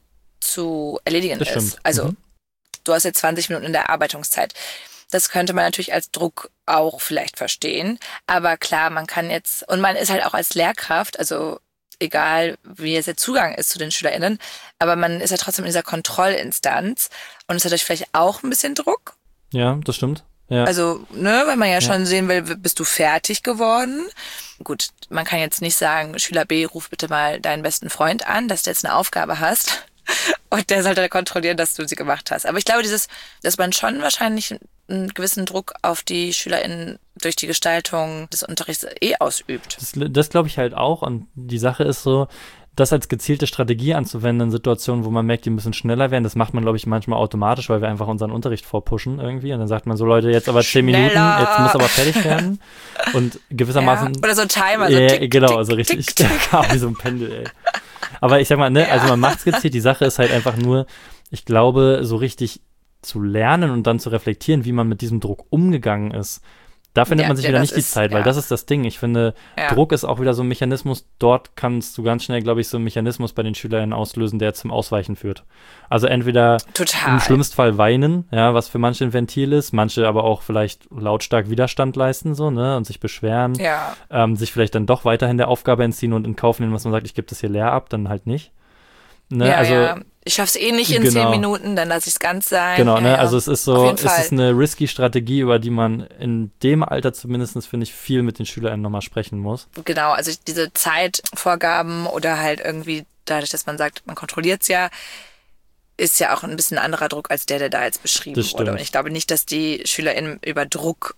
zu erledigen Das ist. stimmt. Also du hast jetzt 20 Minuten in der Erarbeitungszeit. Das könnte man natürlich als Druck auch vielleicht verstehen. Aber klar, man kann jetzt, und man ist halt auch als Lehrkraft, also egal wie jetzt der Zugang ist zu den SchülerInnen, aber man ist ja trotzdem in dieser Kontrollinstanz und es hat euch vielleicht auch ein bisschen Druck. Ja, das stimmt. Ja. Also, ne, weil man ja schon sehen will, bist du fertig geworden? Gut, man kann jetzt nicht sagen, Schüler B, ruf bitte mal deinen besten Freund an, dass du jetzt eine Aufgabe hast und der sollte kontrollieren, dass du sie gemacht hast. Aber ich glaube, dass man schon wahrscheinlich einen gewissen Druck auf die SchülerInnen durch die Gestaltung des Unterrichts ausübt. Das glaube ich halt auch. Und die Sache ist so, das als gezielte Strategie anzuwenden in Situationen, wo man merkt, die müssen schneller werden, das macht man, glaube ich, manchmal automatisch, weil wir einfach unseren Unterricht vorpushen irgendwie. Und dann sagt man so, Leute, jetzt aber 10 Minuten, jetzt muss aber fertig werden. Und gewissermaßen... Ja, oder so ein Timer, so tick, genau, tick, also richtig, tick, tick. wie so ein Pendel, ey. Aber ich sag mal, ne, also man macht's gezielt, die Sache ist halt einfach nur, ich glaube, so richtig zu lernen und dann zu reflektieren, wie man mit diesem Druck umgegangen ist, da findet man sich wieder nicht die Zeit, weil das ist das Ding. Ich finde, Druck ist auch wieder so ein Mechanismus, dort kannst du ganz schnell, glaube ich, so einen Mechanismus bei den SchülerInnen auslösen, der zum Ausweichen führt. Also entweder im schlimmsten Fall weinen, ja, was für manche ein Ventil ist, manche aber auch vielleicht lautstark Widerstand leisten, so, ne, und sich beschweren, sich vielleicht dann doch weiterhin der Aufgabe entziehen und in Kauf nehmen, was man sagt, ich gebe das hier leer ab, dann halt nicht. Ne? Ja, also, ja. Ich schaff's eh nicht in 10 Minuten, dann lasse ich es ganz sein. Genau, ja, ne? Ja. Also es ist so, es ist eine risky Strategie, über die man in dem Alter zumindest, finde ich, viel mit den SchülerInnen nochmal sprechen muss. Genau, also diese Zeitvorgaben oder halt irgendwie dadurch, dass man sagt, man kontrolliert's ja, ist ja auch ein bisschen anderer Druck als der da jetzt beschrieben wurde. Und ich glaube nicht, dass die SchülerInnen über Druck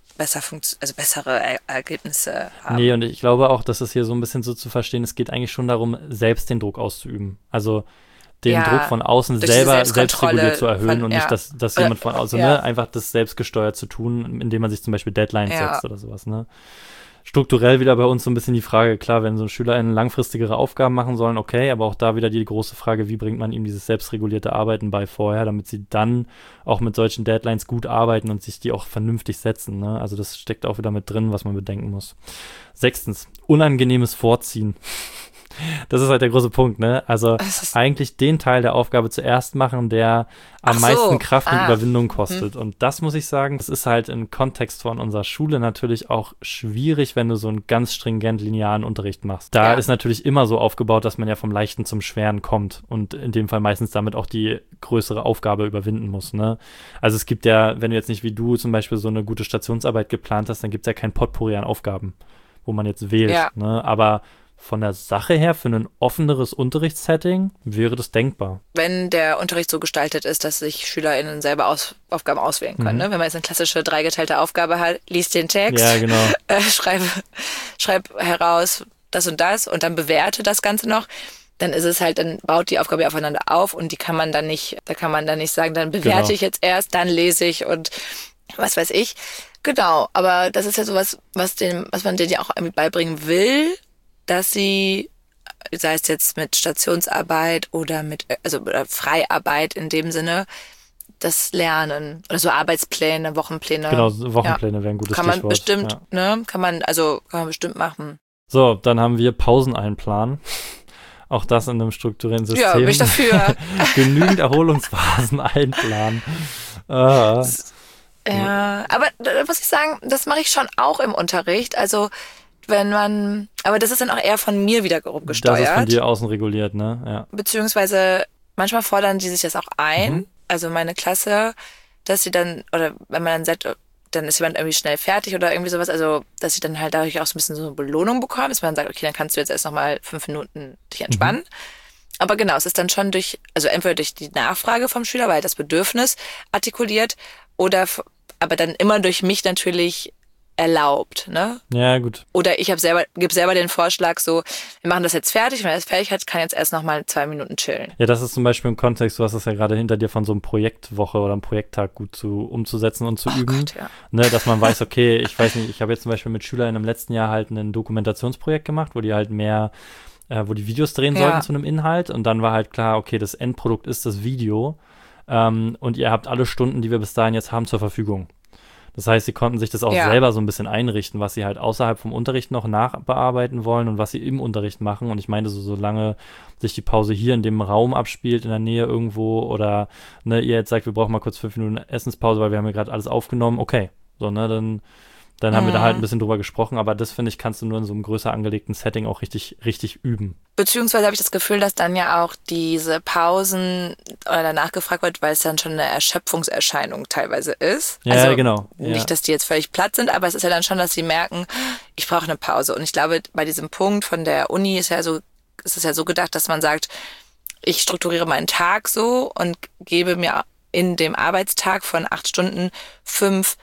bessere Ergebnisse haben. Nee, und ich glaube auch, dass es hier so ein bisschen so zu verstehen, es geht eigentlich schon darum, selbst den Druck auszuüben. Also den Druck von außen selber selbstreguliert zu erhöhen und nicht, dass jemand von außen, ne, einfach das selbstgesteuert zu tun, indem man sich zum Beispiel Deadlines setzt oder sowas, ne. Strukturell wieder bei uns so ein bisschen die Frage, klar, wenn so SchülerInnen langfristigere Aufgaben machen sollen, okay, aber auch da wieder die große Frage, wie bringt man ihm dieses selbstregulierte Arbeiten bei vorher, damit sie dann auch mit solchen Deadlines gut arbeiten und sich die auch vernünftig setzen, ne? Also das steckt auch wieder mit drin, was man bedenken muss. 6. Unangenehmes Vorziehen. Das ist halt der große Punkt, ne? Also eigentlich den Teil der Aufgabe zuerst machen, der am meisten Kraft und Überwindung kostet. Und das muss ich sagen, das ist halt im Kontext von unserer Schule natürlich auch schwierig, wenn du so einen ganz stringent linearen Unterricht machst. Da ist natürlich immer so aufgebaut, dass man ja vom Leichten zum Schweren kommt und in dem Fall meistens damit auch die größere Aufgabe überwinden muss, ne? Also es gibt ja, wenn du jetzt nicht wie du zum Beispiel so eine gute Stationsarbeit geplant hast, dann gibt es ja kein Potpourri an Aufgaben, wo man jetzt wählt, ne? Aber von der Sache her für ein offeneres Unterrichtssetting wäre das denkbar. Wenn der Unterricht so gestaltet ist, dass sich SchülerInnen selber Aufgaben auswählen können. Ne? Wenn man jetzt eine klassische dreigeteilte Aufgabe hat, lies den Text, Ja, genau. schreib heraus das und dann bewerte das Ganze noch. Dann ist es halt, dann baut die Aufgabe aufeinander auf und da kann man dann nicht sagen, dann bewerte ich jetzt erst, dann lese ich und was weiß ich. Genau, aber das ist ja sowas, was man denen ja auch irgendwie beibringen will, dass sie, sei es jetzt mit Stationsarbeit oder oder Freiarbeit in dem Sinne, das Lernen. Oder so Arbeitspläne, Wochenpläne. Genau, Wochenpläne wären ein gutes Stichwort. Kann man bestimmt machen. So, dann haben wir Pausen einplanen. Auch das in einem strukturierten System. Ja, bin ich dafür. Genügend Erholungsphasen einplanen. Ja, aber da muss ich sagen, das mache ich schon auch im Unterricht. Also aber das ist dann auch eher von mir wiederum gesteuert. Das ist von dir außen reguliert, ne? Ja. Beziehungsweise manchmal fordern die sich das auch ein. Also meine Klasse, dass sie dann, oder wenn man dann sagt, dann ist jemand irgendwie schnell fertig oder irgendwie sowas, also dass sie dann halt dadurch auch so ein bisschen so eine Belohnung bekommen, dass man sagt, okay, dann kannst du jetzt erst nochmal 5 Minuten dich entspannen. Aber genau, es ist dann schon entweder durch die Nachfrage vom Schüler, weil das Bedürfnis artikuliert, aber dann immer durch mich natürlich erlaubt, ne? Ja, gut. Oder ich gebe selber den Vorschlag so, wir machen das jetzt fertig, wenn er es fertig hat, kann jetzt erst nochmal 2 Minuten chillen. Ja, das ist zum Beispiel im Kontext, du hast es ja gerade hinter dir von so einem Projektwoche oder einem Projekttag gut umzusetzen und zu üben. Gott, ja. Ne, dass man weiß, okay, ich weiß nicht, ich habe jetzt zum Beispiel mit Schülern im letzten Jahr halt ein Dokumentationsprojekt gemacht, wo die halt wo die Videos drehen sollten zu einem Inhalt und dann war halt klar, okay, das Endprodukt ist das Video und ihr habt alle Stunden, die wir bis dahin jetzt haben, zur Verfügung. Das heißt, sie konnten sich das auch selber so ein bisschen einrichten, was sie halt außerhalb vom Unterricht noch nachbearbeiten wollen und was sie im Unterricht machen. Und ich meine, solange sich die Pause hier in dem Raum abspielt, in der Nähe irgendwo oder ihr jetzt sagt, wir brauchen mal kurz 5 Minuten Essenspause, weil wir haben ja gerade alles aufgenommen, okay. So, dann haben wir da halt ein bisschen drüber gesprochen, aber das, finde ich, kannst du nur in so einem größer angelegten Setting auch richtig, richtig üben. Beziehungsweise habe ich das Gefühl, dass dann ja auch diese Pausen oder danach gefragt wird, weil es dann schon eine Erschöpfungserscheinung teilweise ist. Ja, also genau. Nicht, dass die jetzt völlig platt sind, aber es ist ja dann schon, dass sie merken, ich brauche eine Pause. Und ich glaube, bei diesem Punkt von der Uni ist es ja so gedacht, dass man sagt, ich strukturiere meinen Tag so und gebe mir in dem Arbeitstag von 8 Stunden 5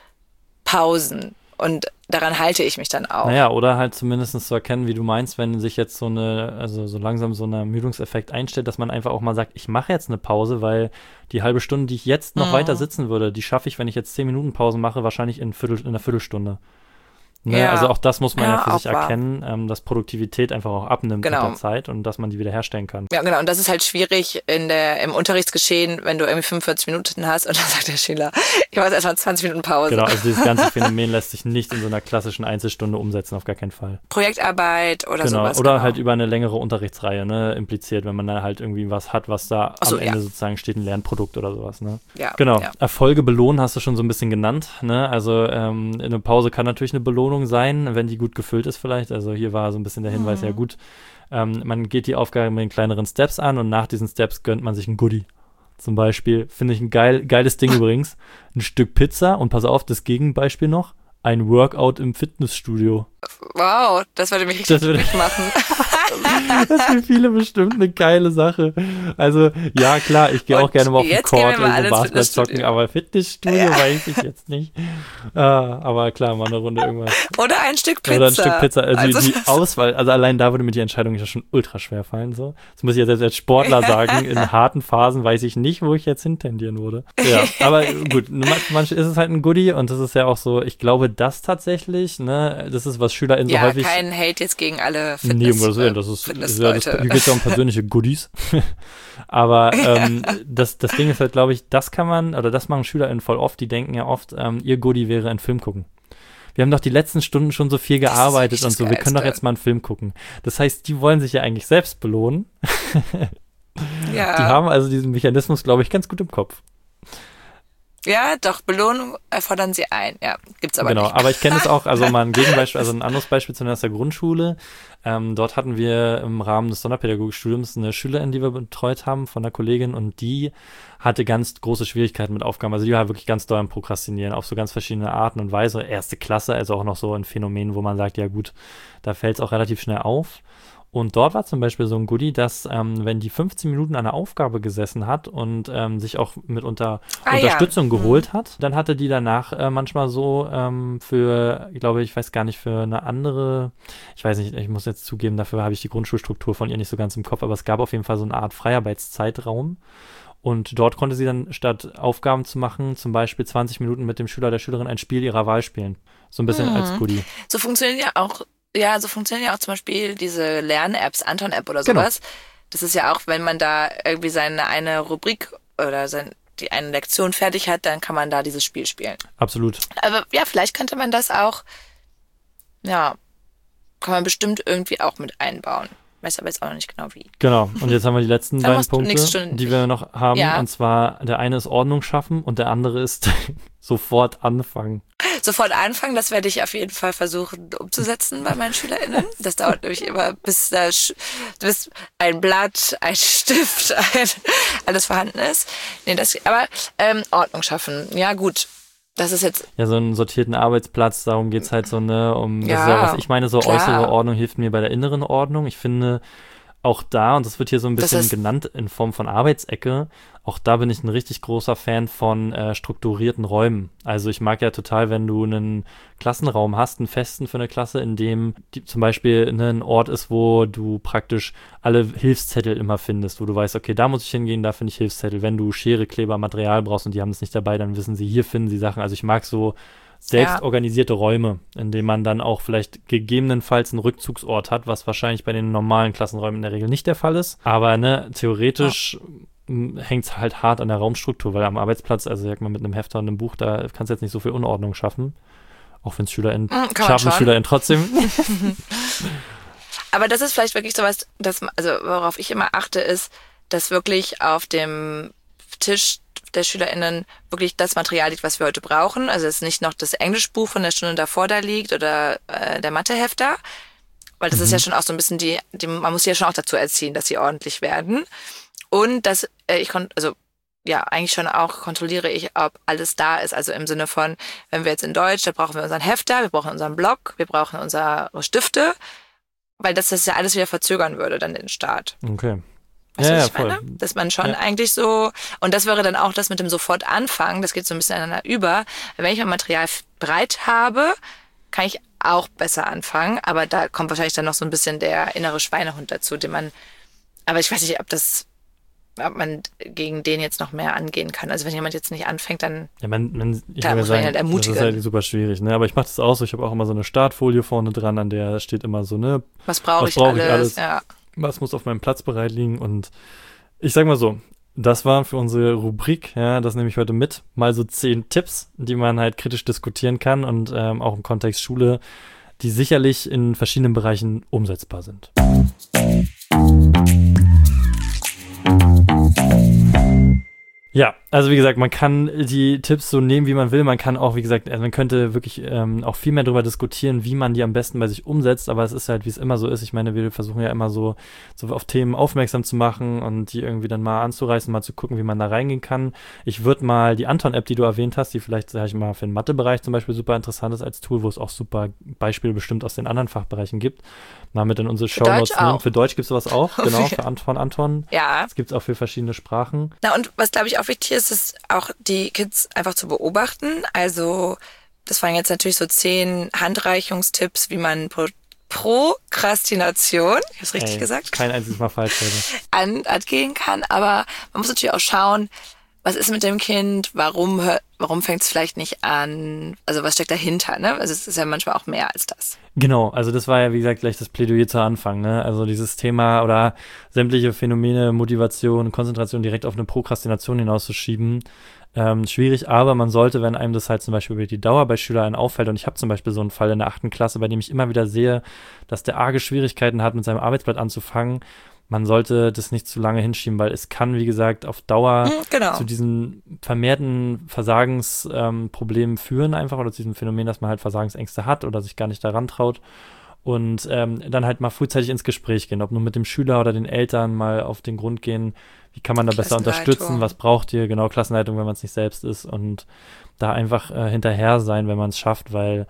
Pausen. Und daran halte ich mich dann auch. Naja, oder halt zumindest zu erkennen, wie du meinst, wenn sich jetzt so langsam so ein Ermüdungseffekt einstellt, dass man einfach auch mal sagt, ich mache jetzt eine Pause, weil die halbe Stunde, die ich jetzt noch weiter sitzen würde, die schaffe ich, wenn ich jetzt 10 Minuten Pause mache, wahrscheinlich in einer Viertelstunde. Ne? Ja. Also auch das muss man ja für sich erkennen, dass Produktivität einfach auch abnimmt mit der Zeit und dass man die wieder herstellen kann. Ja, genau. Und das ist halt schwierig im Unterrichtsgeschehen, wenn du irgendwie 45 Minuten hast und dann sagt der Schüler, ich mache erstmal 20 Minuten Pause. Genau, also dieses ganze Phänomen lässt sich nicht in so einer klassischen Einzelstunde umsetzen, auf gar keinen Fall. Projektarbeit oder sowas. Oder halt über eine längere Unterrichtsreihe, ne, impliziert, wenn man da halt irgendwie was hat, was da am Ende sozusagen steht, ein Lernprodukt oder sowas, ne? Ja. Genau. Ja. Erfolge belohnen hast du schon so ein bisschen genannt, ne? Also eine Pause kann natürlich eine Belohnung sein, wenn die gut gefüllt ist vielleicht. Also hier war so ein bisschen der Hinweis, ja gut, man geht die Aufgabe mit den kleineren Steps an und nach diesen Steps gönnt man sich ein Goodie. Zum Beispiel, finde ich ein geiles Ding übrigens, ein Stück Pizza und pass auf, das Gegenbeispiel noch, ein Workout im Fitnessstudio. Wow, das würde mich richtig glücklich machen. Das ist für viele bestimmt eine geile Sache. Also, ja, klar, ich gehe auch gerne mal auf den Court irgendwo Basketball zocken, aber Fitnessstudio weiß ich jetzt nicht. Aber klar, mal eine Runde irgendwas. Oder ein Stück Pizza. Oder ein Stück Pizza. Also die Auswahl, also allein da würde mir die Entscheidung ja schon ultra schwer fallen. So. Das muss ich jetzt als Sportler sagen. In harten Phasen weiß ich nicht, wo ich jetzt hintendieren würde. Ja, aber gut, manchmal ist es halt ein Goodie und das ist ja auch so, ich glaube, das tatsächlich, ne, das ist, was SchülerInnen so häufig... Ja, kein Hate jetzt gegen alle Fitnessleute. Hier geht es ja um persönliche Goodies. Aber das Ding ist halt, glaube ich, das machen SchülerInnen voll oft, die denken ja oft, ihr Goodie wäre ein Film gucken. Wir haben doch die letzten Stunden schon so viel gearbeitet und so, wir können doch jetzt mal einen Film gucken. Das heißt, die wollen sich ja eigentlich selbst belohnen. Ja. Die haben also diesen Mechanismus, glaube ich, ganz gut im Kopf. Ja, doch, Belohnung fordern sie ein. Ja, gibt's aber nicht. Genau, aber ich kenne es auch, also mal ein Gegenbeispiel, also ein anderes Beispiel aus der Grundschule. Dort hatten wir im Rahmen des Sonderpädagogikstudiums eine Schülerin, die wir betreut haben von einer Kollegin und die hatte ganz große Schwierigkeiten mit Aufgaben. Also die war wirklich ganz doll am Prokrastinieren auf so ganz verschiedene Arten und Weise. Erste Klasse, also auch noch so ein Phänomen, wo man sagt, ja gut, da fällt es auch relativ schnell auf. Und dort war zum Beispiel so ein Goodie, dass wenn die 15 Minuten an einer Aufgabe gesessen hat und sich auch mit Unterstützung geholt hat, dann hatte die danach manchmal so für, glaube ich, weiß gar nicht, für eine andere, ich weiß nicht, ich muss jetzt zugeben, dafür habe ich die Grundschulstruktur von ihr nicht so ganz im Kopf, aber es gab auf jeden Fall so eine Art Freiarbeitszeitraum. Und dort konnte sie dann statt Aufgaben zu machen, zum Beispiel 20 Minuten mit dem Schüler, der Schülerin ein Spiel ihrer Wahl spielen. So ein bisschen als Goodie. So funktionieren ja auch zum Beispiel diese Lern-Apps, Anton-App oder Genau. sowas. Das ist ja auch, wenn man da irgendwie seine eine Rubrik oder die eine Lektion fertig hat, dann kann man da dieses Spiel spielen. Absolut. Aber ja, vielleicht könnte man das auch, ja, kann man bestimmt irgendwie auch mit einbauen. Weiß aber jetzt auch noch nicht genau wie. Genau, und jetzt haben wir die letzten beiden machst du Punkte, nächste Stunde. die wir noch haben. Ja. Und zwar, der eine ist Ordnung schaffen und der andere ist sofort anfangen. Sofort anfangen, das werde ich auf jeden Fall versuchen umzusetzen bei meinen SchülerInnen. Das dauert nämlich immer, bis ein Blatt, ein Stift, alles vorhanden ist. Nee, aber Ordnung schaffen, ja gut. Das ist jetzt. Ja, so einen sortierten Arbeitsplatz, darum geht's halt so, ne, das ist ja, was ich meine, so klar. äußere Ordnung hilft mir bei der inneren Ordnung. Ich finde, auch da, und das wird hier so ein bisschen genannt in Form von Arbeitsecke, auch da bin ich ein richtig großer Fan von strukturierten Räumen. Also ich mag ja total, wenn du einen Klassenraum hast, einen festen für eine Klasse, in dem zum Beispiel ein Ort ist, wo du praktisch alle Hilfszettel immer findest, wo du weißt, okay, da muss ich hingehen, da finde ich Hilfszettel. Wenn du Schere, Kleber, Material brauchst und die haben es nicht dabei, dann wissen sie, hier finden sie Sachen. Also ich mag so selbst organisierte Räume, in denen man dann auch vielleicht gegebenenfalls einen Rückzugsort hat, was wahrscheinlich bei den normalen Klassenräumen in der Regel nicht der Fall ist. Aber ne, theoretisch hängt es halt hart an der Raumstruktur, weil am Arbeitsplatz, also sag mal mit einem Hefter und einem Buch, da kannst du jetzt nicht so viel Unordnung schaffen. Auch wenn es SchülerInnen schaffen, SchülerInnen trotzdem. Aber das ist vielleicht wirklich sowas, also worauf ich immer achte, ist, dass wirklich auf dem Tisch der SchülerInnen wirklich das Material liegt, was wir heute brauchen. Also dass nicht noch das Englischbuch von der Stunde davor da liegt oder der Mathehefter. Weil das ist ja schon auch so ein bisschen man muss sie ja schon auch dazu erziehen, dass sie ordentlich werden. Und dass eigentlich schon auch kontrolliere ich, ob alles da ist. Also im Sinne von, wenn wir jetzt in Deutsch, da brauchen wir unseren Hefter, wir brauchen unseren Block, wir brauchen unsere Stifte, weil das ja alles wieder verzögern würde, dann den Start. Okay. Weißt du, was ich meine? Dass man schon eigentlich so, und das wäre dann auch das mit dem sofort anfangen, das geht so ein bisschen aneinander über. Wenn ich mein Material bereit habe, kann ich auch besser anfangen, aber da kommt wahrscheinlich dann noch so ein bisschen der innere Schweinehund dazu, aber ich weiß nicht, ob man gegen den jetzt noch mehr angehen kann. Also wenn jemand jetzt nicht anfängt, dann ich muss halt ermutigen. Das ist halt super schwierig, ne? Aber ich mache das auch so, ich habe auch immer so eine Startfolie vorne dran, an der steht immer so, ne? Was brauche ich alles? Ja. Was muss auf meinem Platz bereit liegen? Und ich sag mal so, das war für unsere Rubrik, ja, das nehme ich heute mit, mal so 10 Tipps, die man halt kritisch diskutieren kann und auch im Kontext Schule, die sicherlich in verschiedenen Bereichen umsetzbar sind. Ja, also wie gesagt, man kann die Tipps so nehmen, wie man will. Man kann auch, wie gesagt, man könnte wirklich auch viel mehr darüber diskutieren, wie man die am besten bei sich umsetzt. Aber es ist halt, wie es immer so ist. Ich meine, wir versuchen ja immer so auf Themen aufmerksam zu machen und die irgendwie dann mal anzureißen, mal zu gucken, wie man da reingehen kann. Ich würde mal die Anton-App, die du erwähnt hast, die vielleicht, sag ich mal, für den Mathebereich zum Beispiel super interessant ist als Tool, wo es auch super Beispiele bestimmt aus den anderen Fachbereichen gibt, mal mit in unsere Shownotes nehmen. Für Deutsch gibt es sowas auch, genau, von Anton. Ja. Es gibt es auch für verschiedene Sprachen. Na und was, glaube ich, auch wichtig ist auch die Kids einfach zu beobachten. Also das waren jetzt natürlich so 10 Handreichungstipps, wie man Prokrastination, ich habe es richtig gesagt? Kein einziges Mal falsch. Angehen kann, aber man muss natürlich auch schauen, was ist mit dem Kind, warum fängt es vielleicht nicht an, also was steckt dahinter, ne? Also es ist ja manchmal auch mehr als das. Genau, also das war ja, wie gesagt, gleich das Plädoyer zu Anfang, ne? Also dieses Thema oder sämtliche Phänomene, Motivation, Konzentration direkt auf eine Prokrastination hinauszuschieben, schwierig, aber man sollte, wenn einem das halt zum Beispiel über die Dauer bei Schülern auffällt, und ich habe zum Beispiel so einen Fall in der 8. Klasse, bei dem ich immer wieder sehe, dass der arge Schwierigkeiten hat, mit seinem Arbeitsblatt anzufangen, man sollte das nicht zu lange hinschieben, weil es kann, wie gesagt, auf Dauer zu diesen vermehrten Versagensproblemen führen einfach oder zu diesem Phänomen, dass man halt Versagensängste hat oder sich gar nicht daran traut und dann halt mal frühzeitig ins Gespräch gehen, ob nur mit dem Schüler oder den Eltern mal auf den Grund gehen, wie kann man da besser unterstützen, was braucht ihr, genau, Klassenleitung, wenn man es nicht selbst ist und da einfach hinterher sein, wenn man es schafft, weil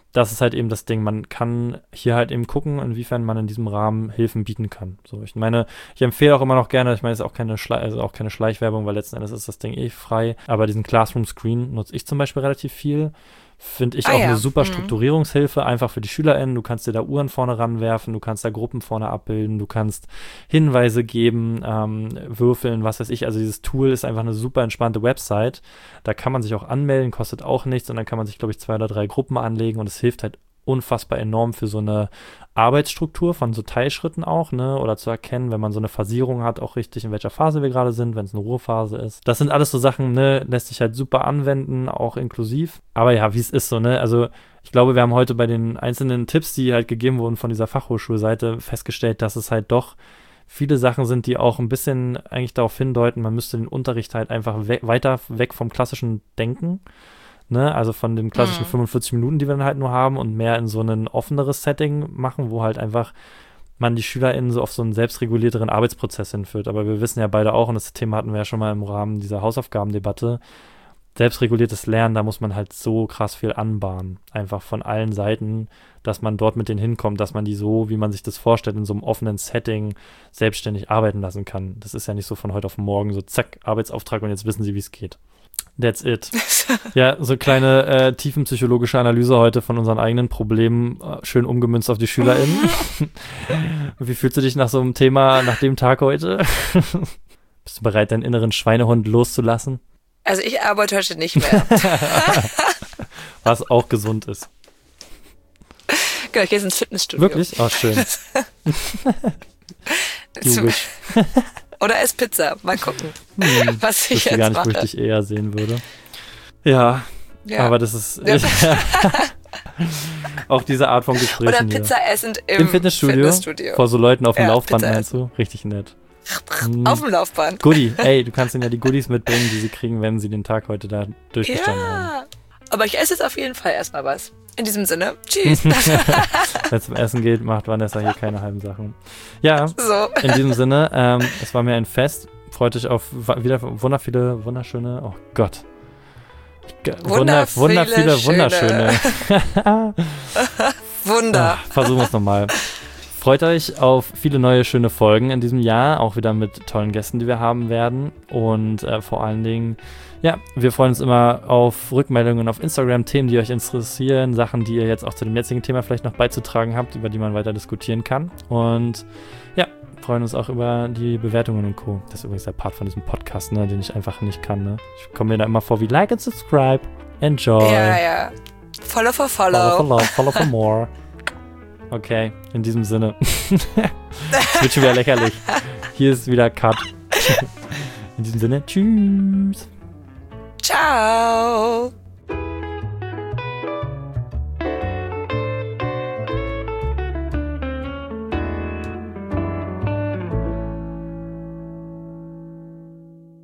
das ist halt eben das Ding. Man kann hier halt eben gucken, inwiefern man in diesem Rahmen Hilfen bieten kann. So, ich meine, ich empfehle auch immer noch gerne, ich meine, es ist auch keine Schleichwerbung, weil letzten Endes ist das Ding frei, aber diesen Classroom Screen nutze ich zum Beispiel relativ viel. Finde ich auch eine super Strukturierungshilfe, einfach für die SchülerInnen. Du kannst dir da Uhren vorne ranwerfen, du kannst da Gruppen vorne abbilden, du kannst Hinweise geben, würfeln, was weiß ich. Also dieses Tool ist einfach eine super entspannte Website. Da kann man sich auch anmelden, kostet auch nichts und dann kann man sich, glaube ich, 2 oder 3 Gruppen anlegen und es hilft halt unfassbar enorm für so eine Arbeitsstruktur von so Teilschritten auch, ne, oder zu erkennen, wenn man so eine Phasierung hat, auch richtig, in welcher Phase wir gerade sind, wenn es eine Ruhephase ist. Das sind alles so Sachen, ne, lässt sich halt super anwenden, auch inklusiv. Aber ja, wie es ist so, ne, also ich glaube, wir haben heute bei den einzelnen Tipps, die halt gegeben wurden von dieser Fachhochschulseite, festgestellt, dass es halt doch viele Sachen sind, die auch ein bisschen eigentlich darauf hindeuten, man müsste den Unterricht halt einfach weiter weg vom klassischen Denken, ne, also von den klassischen 45 Minuten, die wir dann halt nur haben und mehr in so ein offeneres Setting machen, wo halt einfach man die SchülerInnen so auf so einen selbstregulierteren Arbeitsprozess hinführt. Aber wir wissen ja beide auch, und das Thema hatten wir ja schon mal im Rahmen dieser Hausaufgabendebatte, selbstreguliertes Lernen, da muss man halt so krass viel anbahnen. Einfach von allen Seiten, dass man dort mit denen hinkommt, dass man die so, wie man sich das vorstellt, in so einem offenen Setting selbstständig arbeiten lassen kann. Das ist ja nicht so von heute auf morgen so zack, Arbeitsauftrag und jetzt wissen sie, wie es geht. That's it. Ja, so kleine tiefenpsychologische Analyse heute von unseren eigenen Problemen, schön umgemünzt auf die SchülerInnen. Wie fühlst du dich nach so einem Thema, nach dem Tag heute? Bist du bereit, deinen inneren Schweinehund loszulassen? Also ich arbeite heute nicht mehr. Was auch gesund ist. Genau, ich gehe jetzt ins Fitnessstudio. Wirklich? Oh, schön. Jugisch. Oder ess Pizza. Mal gucken, was ich jetzt gar nicht, mache. wo ich dich eher sehen würde. Ja. Aber das ist auch diese Art von Gesprächen. Oder Pizza essen im Fitnessstudio. Vor so Leuten auf dem Laufband, meinst du? Richtig nett. Auf dem Laufband. Goodie. Ey, du kannst ihnen ja die Goodies mitbringen, die sie kriegen, wenn sie den Tag heute da durchgestanden haben. Aber ich esse jetzt auf jeden Fall erstmal was. In diesem Sinne, tschüss. Wenn es zum Essen geht, macht Vanessa hier keine halben Sachen. Ja, so. In diesem Sinne, es war mir ein Fest. Freut euch auf wieder wunderschöne, oh Gott. Wunderschöne. Wunder. Versuchen wir es nochmal. Freut euch auf viele neue, schöne Folgen in diesem Jahr, auch wieder mit tollen Gästen, die wir haben werden. Und vor allen Dingen, ja, wir freuen uns immer auf Rückmeldungen auf Instagram, Themen, die euch interessieren, Sachen, die ihr jetzt auch zu dem jetzigen Thema vielleicht noch beizutragen habt, über die man weiter diskutieren kann. Und ja, freuen uns auch über die Bewertungen und Co. Das ist übrigens der Part von diesem Podcast, ne, den ich einfach nicht kann. Ne? Ich komme mir da immer vor wie Like and Subscribe. Enjoy. Ja. Follow for more. Okay, in diesem Sinne. Das wird schon wieder lächerlich. Hier ist wieder Cut. In diesem Sinne, tschüss. Ciao.